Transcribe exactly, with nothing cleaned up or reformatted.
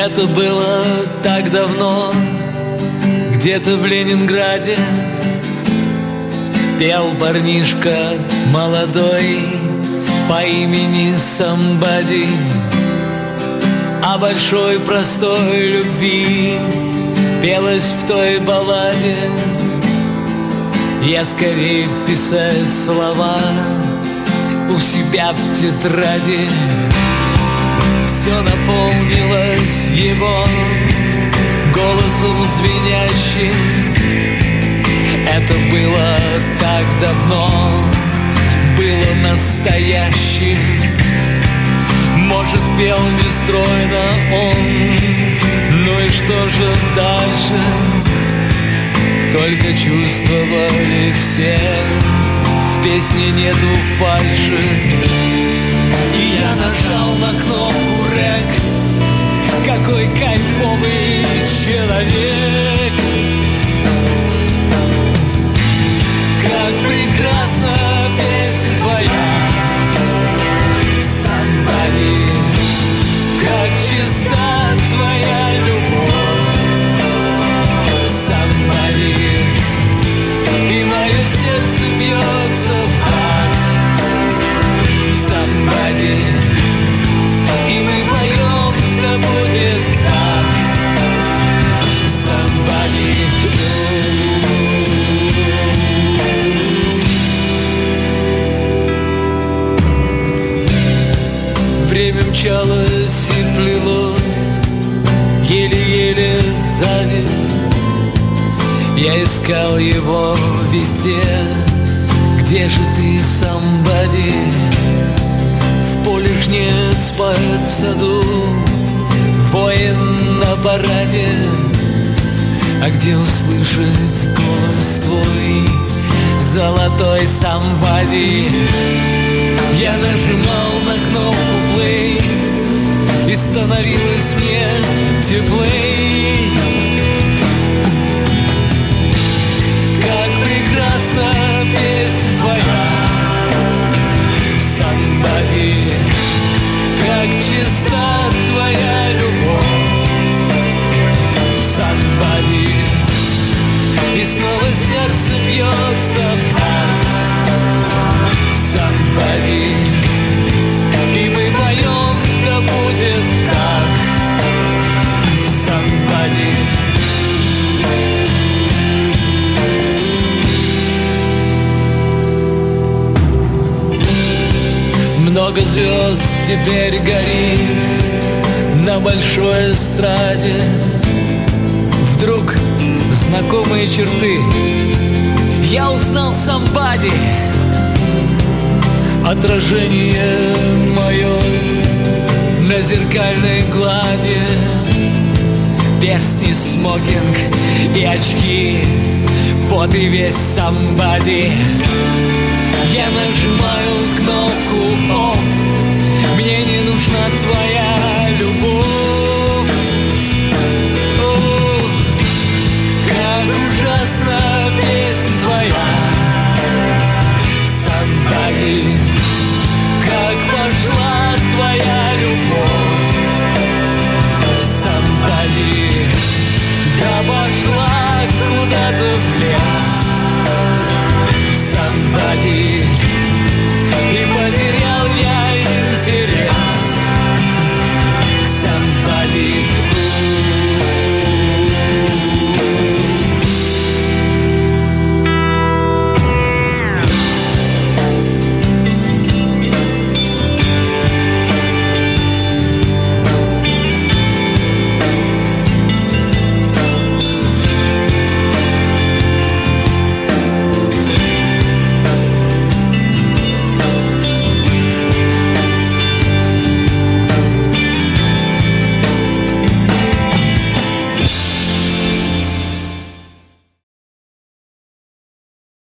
Это было так давно, где-то в Ленинграде пел парнишка молодой по имени Somebody о большой простой любви. Пелось в той балладе: я скорее писать слова у себя в тетради. Все наполнилось его голосом звенящим. Это было так давно, было настоящим. Может, пел нестройно он, ну и что же дальше? Только чувствовали все, в песне нету фальши. И я нажал на кнопку рэк. Какой кайфовый человек! Как прекрасна песня твоя, Somebody, как чиста твоя любовь, Somebody, и мое сердце бьется в такт, Somebody, и мы поем, да будет так, Somebody. Время мчалось и плелось еле-еле сзади. Я искал его везде. Где же ты, Somebody? В поле жнец поет в саду, воин на параде. А где услышать голос твой, золотой Somebody? Я нажимал на кнопку play, и становилось мне теплей. Как прекрасна песня твоя, Somebody, как чиста твоя любовь, Somebody, и снова сердце бьется в такт, Somebody, и мы поем, да будет так, Somebody. Много звезд теперь горит на большой эстраде. Вдруг знакомые черты я узнал Somebody. Отражение мое на зеркальной глади, перстни, смокинг и очки, вот и весь Somebody. Я нажимаю кнопку off, мне не нужна твоя